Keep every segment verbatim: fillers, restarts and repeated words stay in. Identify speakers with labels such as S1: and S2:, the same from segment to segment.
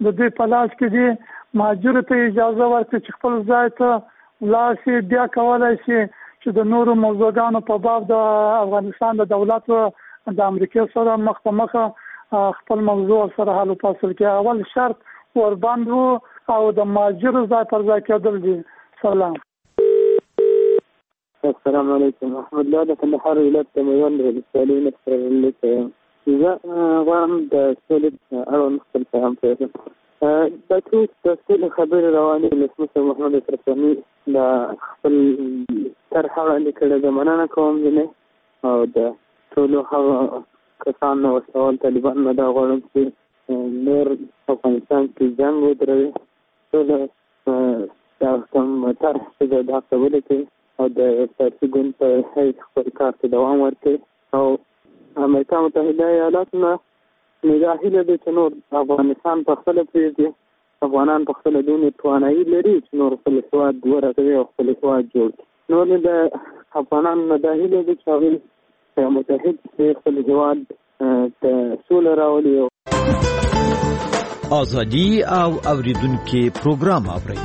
S1: د دوی په لاس کې دي مهاجرو ته اجازه ورکړي چې خپل ځای ته ولاړ شي. بیا کولی شي چې د نورو موضوعګانو په باب د افغانستان د دولت د امریکا سره مخ په مخه خپل موضوع سره حل و فصل کې. اول شرط ورباند وو او د مهاجرو ځای پر ځای کېدل دي. سلام.
S2: السلام علیکم. احمد الله د کندهار ولایت د میوند ولسوالۍ نه خبرلیکم. زه غواړم د سولې اړوند خپل پیغام پرېږدم. دا ټول د سولې خبرې روانې ولسمشر محمد اشرف غني د خپل طرحه وړاندې کړې ده. مننه کوم ځینې او د ټولو هغه کسان نه وسول طالبان نه دا غواړم چې نور افغانستان کې جنګ ودروي. ټول دا کوم طرح چې د هڅه ولیکي او د سیاسي ګوند په حیث خپل کار ته دوام ورکړي او امریکا متحده ایالاتو نه دا هیله ده چې نور افغانستان په خپله پرېږدي. افغانان په خپله دومره توانایي لري چې نور خپل هېواد ورغوي او خپل هېواد جوړ کړي. نور د افغانانو نه دا هیله ده چې هغوی متحد شي، خپل هېواد ته سوله راولي.
S3: ازادي او اوریدونکو پروګرام اورئ.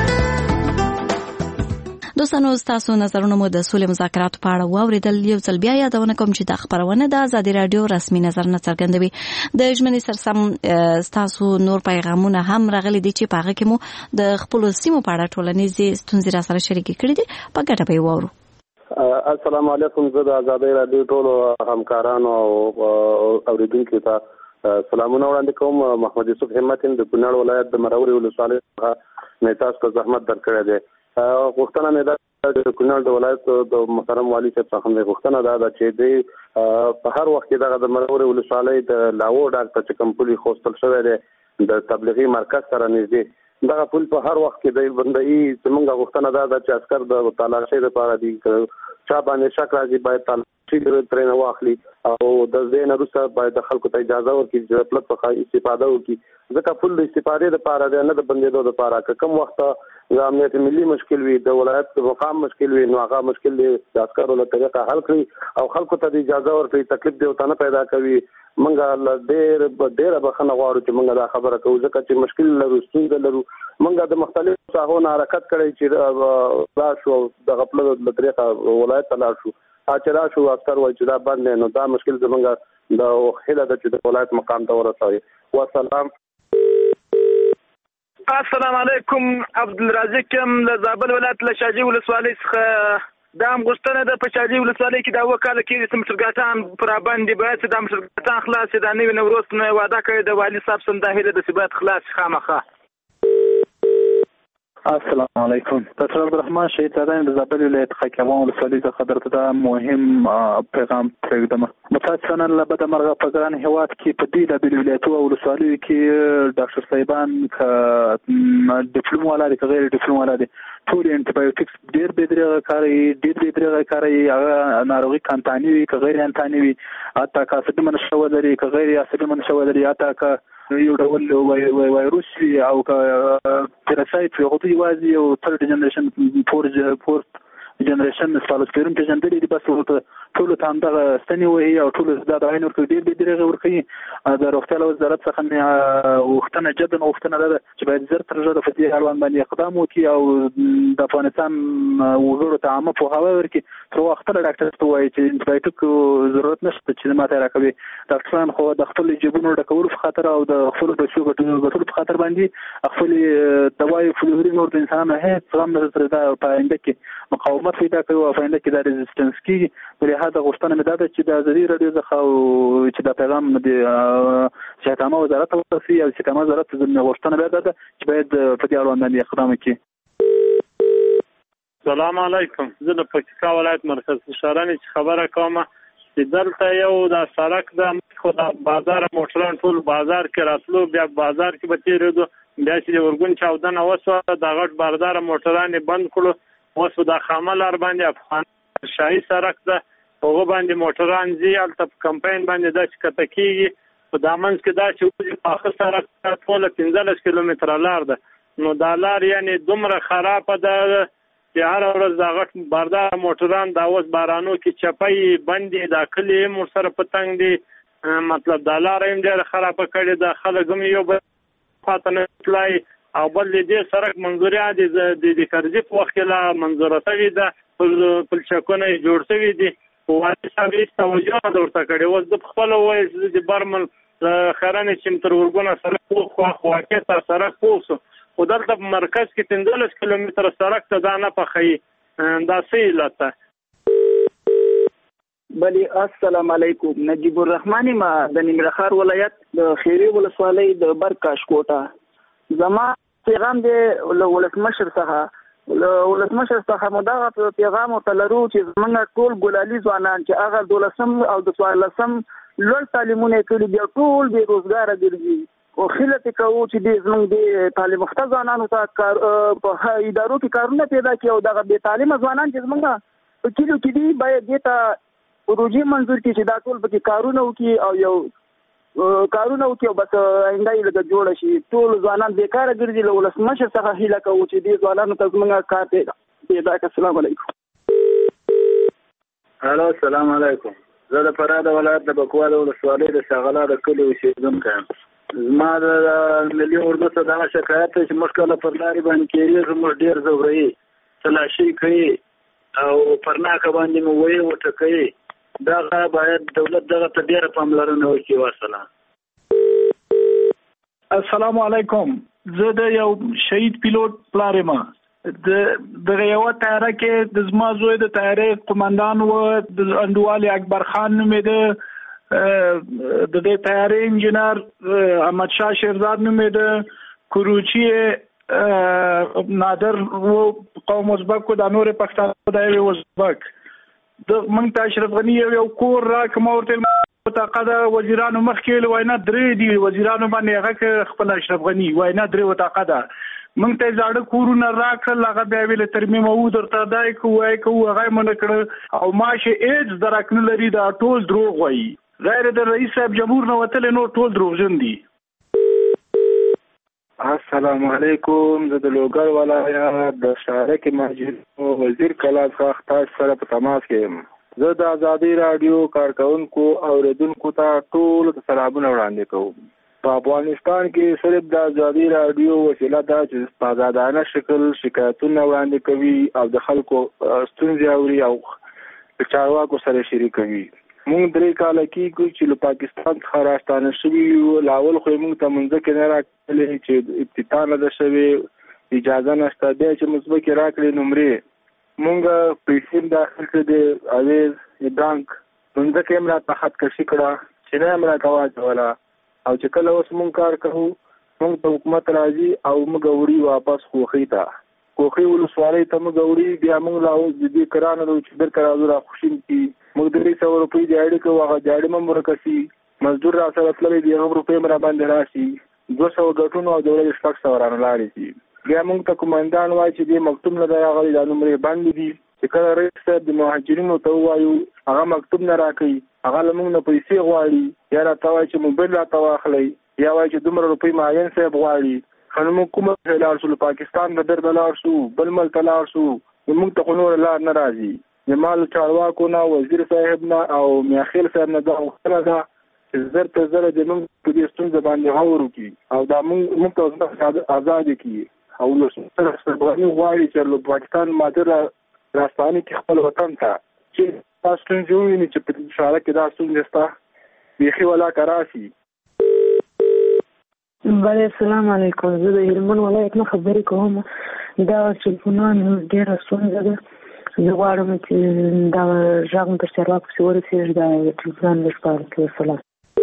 S4: دوستانو تاسو نظرونه مو د سولې مذاکراتو په اړه واوریدل. یو ځل بیا یادونه کوم چې دا خبرونه د ازادي رادیو رسمي نظر نه څرګندوي. د ژمنې سرسم تاسو نور پیغامونه هم راغلي دي چې په هغه کې مو د خپل سیمو په اړه ټولنیزې ستونزې را سره شریکې کړې دي. په ګټه به یې واورو.
S5: السلام علیکم. زه د ازادي رادیو ټولو همکارانو او اوریدونکو ته سلامونه وړاندې کوم. محمد یوسف همت د کونړ ولایت د مروري ولسوالۍ څخه میتاس ته زحمت درکړی دی. غوښتنه مې ده د کونړ د ولایت د محترم والي صاحب څخه مې غوښتنه ده دا چې دی په هر وخت کې دغه د مروري ولسوالۍ د لاوو ډاکټر چې کوم پولي خوستل شوی دی د تبلیغي مرکز سره نږدې دغه پول په هر وخت کې دی بندي. زموږ غوښتنه ده چې عسکر د تلاشۍ لپاره دي چا باندې شک راځي باید تلاشي ترې واخلي او د دې نه وروسته باید د خلکو ته اجازه ورکړي چې د پلت څخه استفاده وکړي. ځکه پول د استفادې لپاره دی نه د بندېدو لپاره. که کوم وخت د امنیت ملي مشکل وي، د ولایت د مقام مشکل وي، نو هغه مشکل دی د عسکرو له طریقه حل کړي او خلکو ته د اجازه ورکړي. تکلیف دی ورته نه پیدا کوي. موږ ډېر ډېره بخښنه غواړو چې موږ دا خبره کوو ځکه چې مشکل لرو، ستونزه لرو. موږ د مختلفو ساحو نه حرکت کړی چې لاړ شو دغه پله له طریقه ولایت ته لاړ شو. چې را شو عسکر وایي چې دا بند دی، نو دا مشکل زموږ د هیله ده چې د ولایت مقام ته ورسوي. والسلام.
S6: السلام علیکم. عبدالرزاق یم له زابل ولایت له شاجوی ولسوالۍ څخه. دا هم غوښتنه ده په شاجوی ولسوالۍ کې دا اووه کاله کېږي چې مشرګاټان پر باندې باید چې دا مشرګاټان خلاص شي. دا نوي نوروز نه وعده کړې د والي صاحب سم دا هیله ده چې باید خلاص شي خامخا.
S7: السلام علیکم. ډاکټر عبدالرحمن شهید زاده د زابل ولایت خاکیوان ولسوالۍ څخه درته دا مهم پیغام پرېږدم. متاسفانه له بده مرغه په ګران هېواد کې په بېلابېلو ولایتو او ولسوالیو کې ډاکټر صاحبان که ډیپلوم والا دي که غیر ډیپلوم والا دي ټول انټیبایوټیکس ډېر بې درېغه کاروي ډېر بې درېغه کاروي. هغه ناروغي که انتاني وي که غیر انتاني وي، حتی که عصبي منشأ ولري که غیر عصبي منشأ ولري، حتی که یو ډول وایروس وي او که پیراسایت وي، هغه یوازې یو تھرډ جنریشن فور فورث جنریشن سپالوسپیرم پېژندلي دي. بس ورته ټولو ته همدغه ستنې وهي او ټولو دا دوايانې ورکوي، ډېر بې درېغه ورکوي. د روغتیا له وزارت څخه مې غوښتنه جدا غوښتنه ده چې باید زر تر ژره په دې اړوند باندې اقدام وکړي او د افغانستان وګړو ته عامه پوهاوی ورکړي. تر وخته له ډاکټر ته ووایي چې انټیبایوټیک ضرورت نشته چې ماته یې راکوي. ډاکټران خو د خپلو جیبونو ډکولو په خاطر او د خپلو پیسو ګټلو په خاطر باندې خپلې دوايي فلوري نور د انسانانو هېڅ غم نه ترې دا په آینده کې مقاومت پیدا کوي او په آینده کې دا ریزسټنس کېږي. ولهدا غوښتنه مې دا ده چې د ازادي راډیو څخه چې دا پیغام د صحتعامه وزارت ته ورسوي او صحتعامه وزارت ته زموږ غوښتنه بیا دا ده چې باید په دې اړوند باندې اقدام وکړي.
S8: سلام علیکم. زه د پکتیکا ولایت مرکز شهرانې چې خبره کوم چې دلته یو د سړک د خو د بازار موټران ټول بازار کې راتلو، بیا بازار کې به تېرېدو، بیا چې د ورګون چاودنه وسوه د غټ بازار موټران یې بند کړو. اوس د خامه لار باندې افغان شاهي سړک ده، هغه باندې موټران ځي، هلته په کمپاین باندې دا چې کته کېږي. په دا منځ کې دا چې وځي پاخه سړک ټوله پنځلس کیلومتره لار ده. نو دا لار یعنې دومره خرابه ده چې هره ورځ دا غټ بردار موټران دا اوس بارانو کې چپۍ بندې، دا کلي هم ورسره په تنګ دي. مطلب دا لاره هم ډېره خرابه کړې ده. خلک هم یو بل خاطر نه تلای او بل دې سرک منظوریه د د کرځي په وخت کې لا منظوره شوې ده په چکونه جوړ شوې دي او هغه هیڅ توجه نه ورته کړې و د خپل وایي د برمل خرانه چې تر ورګونه سره خو خو کې تر سره کوسو او دلته په مرکز کې پنځلس کیلومتره سړک ته دا نه پخې دا سې لته
S9: بلی السلام علیکم نجیب الرحمن ما د ننګرهار ولایت د خیری ولسوالۍ د برکاش کوټه زما پیغام دی ولسمشر څخه ولسمشر څخه مداغه پیغام ورتلرو چې موږ ټول ګلالي ځوانان چې هغه دولسم او د څوارلسم لوړ تعلیمونه کوي بیا ټول بې روزګاره ګرځي او خلک کوي چې د زموږ د تعلیم یافته ځوانانو ته کار په ادارو کې کارونه پیدا کوي او دغه بې تعلیمه ځوانان چې زموږ په کلیو کې دي باید دې ته پروژې منظور کړي چې دا ټول پکې کارونه وکړي او یو کارونه وکړي او بس آینده یې لږ جوړه شي ټول ځوانان بیکاره ګرځي له ولسمشر څخه هیله کوو چې دې ځوانانو ته زموږ کار پیدا پیدا کړي. السلام علیکم.
S7: هلو السلام علیکم. زه د فراه د ولایت د بکوال ولسوالۍ د شغله د کلي اوسېدونکی یم. زما د ملي اردو څخه دغه شکایت دی چې موږ کله پر لارې باندې کېږي زموږ ډېر ځوروي تلاشي کوي او پر ناکه باندې مو ویې وټکوي دغه باید دولت دغه ته ډېره پاملرنه وکړي. وسلام.
S10: السلام علیکم. زه د یو شهید پیلوټ پلار یم. د دغه یو تیاره کې د زما زوی د تیارې قومندان و د انډوالي اکبر خان نومېده، د دې تیارې انجینر احمد شاه شیرزاد نومېده، کروچي نادر و قوم ازبک و د نور پښتانه د یو ازبک د موږ ته اشرف غني یو کور راکم ورته وتاقه د وزیرانو مخکې وینا درې دی وزیرانو باندې هغه خپل اشرف غني وینا درې وتاقه ده موږ ته زاړه کورونه راکړل هغه بیا ویل ترمیم او درته دای کوی کوی هغه مونږ کړ او ماشه ایج درکنه لري دا ټول دروغ وایي غیر د رئیس صاحب جمهور نو وتل نو ټول دروغجن دي.
S7: السلام علیکم. زه د لوګر ولایت د شارک ماجد وزیر کلاب خاخ تاج سره په تماس کې یم. زه د ازادي رادیو کارکونکو او اوریدونکو ته ټول سلامونه وړاندې کوم. په افغانستان کې صرف د ازادي رادیو وسیله ده چې په آزادانه شکل شکایتونه وړاندې کوي او د خلکو ستونزې اوري او چارواکو سره شریکوي. مونږ درې کاله کېږو چې له پاکستان څخه راستانه شوي یو. لاول خو یې مونږ ته منځکې نه راکړلې چې ابتدا نه ده شوې اجازه نشته. بیا چې مزبکې راکړې نمرې مونږ پیسې هم داخل کړې د اویز بانک منځکې هم راته خطکشي کړه چې نه هم راته واچوله او چې کله اوس مونږ کار کوو مونږ ته حکومت راځي او موږ وړي واپس خوښۍ ته کوخي ولسوالۍ ته موږ وړي بیا موږ لا اوس د دې کرانه نو چې درته راځو را خوشیم کی موږ درې سوه روپۍ د اړې کوو هغه جاړې هم ورکسي مزدور را سره تللی د هغه روپۍ هم را باندې راشي دوه سوه ګټونو او د ورځې شپږ سوه رانه لاړې شي. بیا موږ ته کومندان وایي چې دې مکتوب نه دی هغه دا نمرې بندې دي چې کله رئیس صاحب د مهاجرینو ته ووایو هغه مکتوب نه راکوي هغه له موږ نه پیسې غواړي یا راته وایي چې موبایل راته واخلئ یا وایي چې دومره روپۍ معین صاحب غواړي. خو موږ کومه ځای لاړ شو پاکستان د در ته لاړ شو بل ملک ته لاړ شو موږ ته خو نوره لار نه راځي. زما له چارواکو نه وزیر صاحب نه او میاخیل صاحب نه دا غوښتنه ده چې زر په زره د موږ په دې ستونزه باندې غور وکړي او دا موږ ته ازادي کړي او له سره افغاني غواړي چې له پاکستان ماته راستانه کې خپل وطن ته چې تاسو څنګه وینئ چې په شاره کې دا ستونزه سته بیخي ولا کراسي.
S11: بله السلام علیکم. زه د هلمند ولایت نه خبرې کوم. دا ټلیفونان ډېره ستونزه ده. زه غواړم چې دا غږ مو تر چارواکو پسې ورسېږي دا ټلیفونان لږ پاله کړي. السلام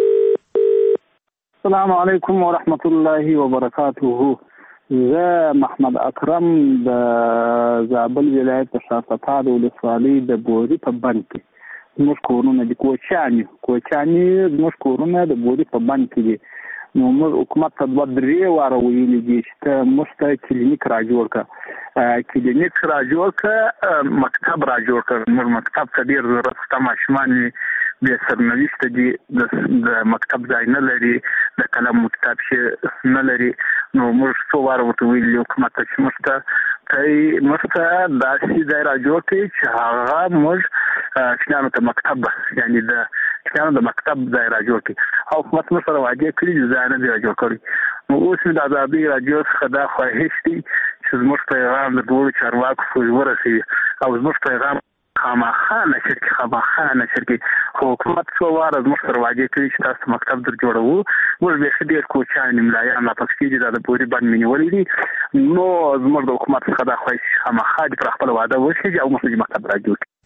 S12: السلام علیکم ورحمة الله وبرکاته. زه محمد اکرم د زابل ولایت د شافتاد ولسوالۍ د بوري په بند کې زموږ کورونه دي کوچیاني کوچیاني زموږ کورونه د بوري په بند کې دي. نو موږ حکومت ته دوه درې واره ویلي دي چې موږ ته کلینیک را جوړ کړه کلینیک را جوړ کړه مکتب را جوړ کړه. موږ مکتب ته ډېر ضرورت شته ماشومان یې بې سرنوشته دي د مکتب ځای نه لري د قلم کتاب نه لري. نو موږ څو واره ورته ویلي حکومت ته چې موږ ته کوي مسته داسې ځای را جوړ کړي چې هغه موږ چینانو ته مکتب یعنی د چینانو د مکتب ځای را جوړ کړي او حکومت موږ سره واجه کړي ځای نه دی را جوړ کړی. نو اوس د ازادي راډیو څخه دا خواهش دی چې زموږ پیغام د ټولو چارواکو پورې ورسوي او زموږ پیغام خامخا نشر کړي خامخا نشر کړي. خو حکومت څو واره زموږ سره واجه کړي چې تاسو مکتب در جوړوو. موږ بیخي ډېر کوچیان ملایان را پکې دي دا د پورې باندې مې نیولي دي. نو زموږ د حکومت څخه دا خواهش خامخا دي پر خپل واده وشي او موږ مکتب را جوړ کړي.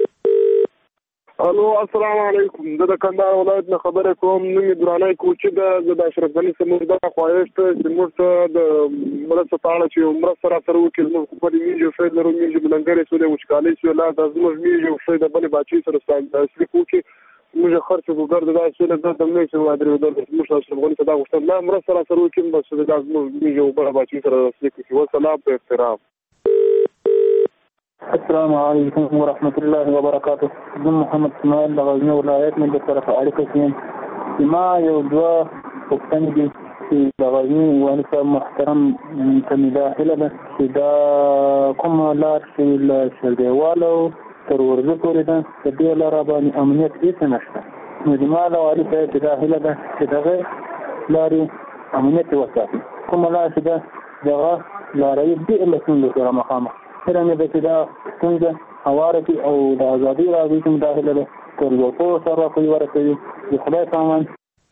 S13: الو السلام علیکم. زه د کندهار ولایت نه خبره کوم. نوم درانه کوچی ده. زه د اشرف غني سمور دا خواهش ته چې موږ ته د مرسته پاړه چې مرسته را سره وکړي. موږ په دې میجو فید لرو میجو بلنګرې سولې وچکالي سو لا د موږ میجو فید بلې باچی سره ستاسو کوچی موږ خرڅ وګور د سولې د دمه چې وادرو د موږ اشرف غني ته دا غوښتل لا مرسته را سره وکړي بس د موږ میجو بلې باچی سره ستاسو کوچی والسلام په احترام.
S14: السلام علیکم ورحمۃ اللہ وبرکاتہ. زه محمد اسماعیل د غزنی ولایت من د طرف اړیکه کوم. ما یو دوه پوښتنې دي چې د غزنی والي صاحب محترم ته مداخله ده چې دا کومه لار چې له شلګیوالو تر ورځو پورې ده په دې لاره باندې امنیت هېڅ نشته. نو زما د والي صاحب مداخله ده چې دغه لارې امنیت وساتي. کومه لار چې ده دغه لاره یې ډېر له ستونزو سره مخامخ څرنګه ده چې دا ستونزه هواره کړي او د ازادي راډیو کې مداخله ده تر یو څو سره کوي ورسوي. د خدای سامان.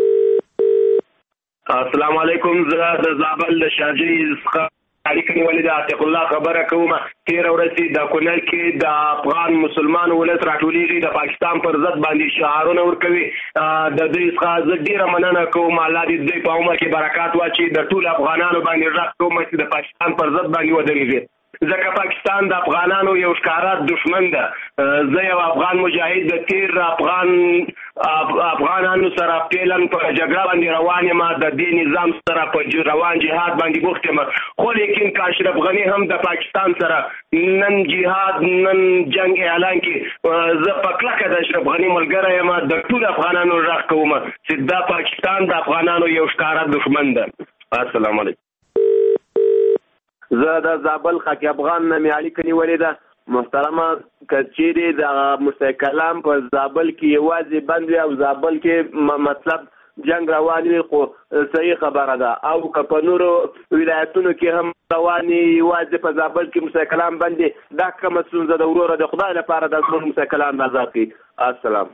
S15: السلام علیکم. زه د زابل د شارجې څخه اړیکه نیولې ده. عتیق الله خبره کوم. تېره ورځ د کونړ کې د افغان مسلمان ولس راټولېږي د پاکستان پر ضد باندې شعارونه ورکوي. د دوی څخه زه ډېره مننه کوم. الله دې دوی په عمر کې برکات واچوي. د ټولو افغانانو باندې غږ کوم چې د پاکستان پر ضد باندې ودرېږي ځکه پاکستان د افغانانو یو ښکارا دشمن ده. زه یو افغان مجاهد د تیر افغان افغانانو سره پیلن په جګړه باندې روان یم. د دې نظام سره په روان جهاد باندې بوخت یم. خو لیکن که اشرف غني هم د پاکستان سره نن جهاد نن جنگ اعلان کړي زه په کلکه د اشرف غني ملګری یم. د ټولو افغانانو غږ کوم چې دا پاکستان د افغانانو یو ښکارا دشمن ده. السلام علیکم.
S16: زه د زابل خاک افغان نه مې اړیکه نیولې ده. محترمه که چیرې د مشترک کلام په زابل کې یوازې بند وي او زابل کې مطلب جنگ روان وي خو صحیح خبره ده او که په نورو ولایتونو کې هم روان وي یوازې په زابل کې مشترک کلام بند وي دا کومه ستونزه ده وروره د خدای لپاره د زموږ مشترک کلام آزاد کړي. السلام.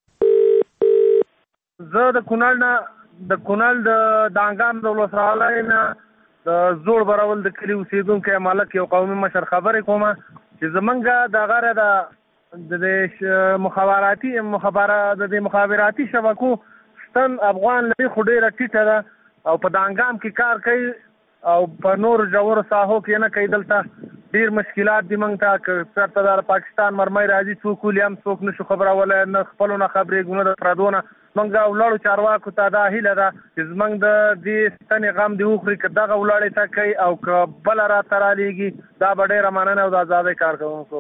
S17: زه د کونړ نه د کونړ د دانګام د ولسوالۍ نه د زوړ براول د کلي اوسېدونکی مالک یو قومي مشر خبرې کوم چې زمونږ د غره د مخابراتي مخابرات د مخابراتي شبکو ستن افغان لري خو ډېره ټیټه ده او په دانګام کې کار کوي او په نور ژورو ساحو کې نه کوي. دلته ډېر مشکلات دي موږ ته که چېرته د پاکستان مرمۍ راځي څوک ولي هم څوک نشو خبرولی نه خپلو نه خبرېږو نه د پردو نه. موږ ولاړو چارواکو ته دا هیله ده چې زموږ د دې ستنې غم دې وخوري که دغه ولاړې ته کوي او که بله راته رالیږي دا به ډېره مننه او د ازادۍ کارکوونکو.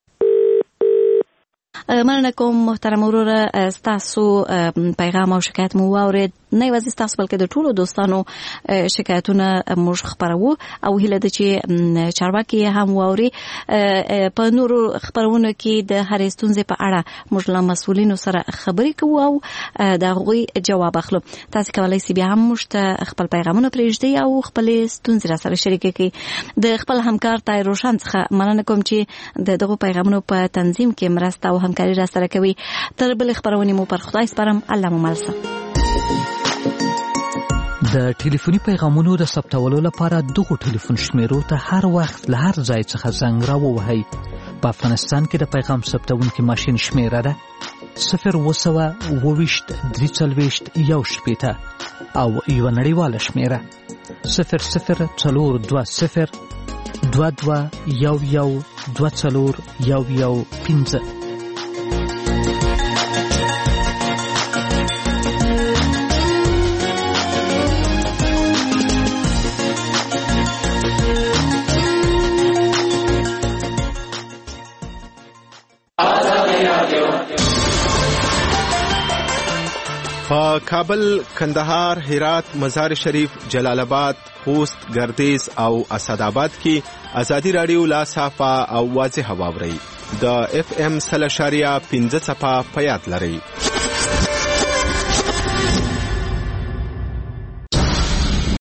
S4: مننه کوم محترم وروره. ستاسو پیغام او شکایت مو واورید. نه یوازې ستاسو بلکې د ټولو دوستانو شکایتونه موږ خپروو او هیله ده چې چارواکي هم واوري. په نورو خپرونو کې د هرې ستونزې په اړه موږ له مسؤلینو سره خبرې کوو او د هغوی جواب اخلو. تاسو کولی سئ بیا هم موږ ته خپل پیغامونه پرېږدئ او خپلې ستونزې را سره شریکې کړئ. د خپل همکار طاهر روشن څخه مننه کوم چې د دغو پیغامونو په تنظیم کې مرسته او همکاري را سره کوي. تر بلې خپرونې مو پر خدای سپارم. الله مو مل شه.
S3: د ټلیفوني پیغامونو د ثبتولو لپاره دغو ټلیفون شمیرو ته هر وخت له هر ځای څخه زنګ راووهئ. په افغانستان کې د پیغام ثبتونکي ماشین شمیره ده صفر اووه سوه اووه ویشت درې څلوېښت یو شپېته او یوه نړیواله شمیره صفر صفر څلور دوه صفر دوه دوه یو یو دوه څلور یو یو پنځه.
S18: په کابل، کندهار، هرات، مزار شریف، جلال آباد، خوست، ګردیز او اسداباد کې ازادي رادیو لا صافه او واضح واوري. د اف ام سل اشاریه پنځه صفه په یاد لرئ.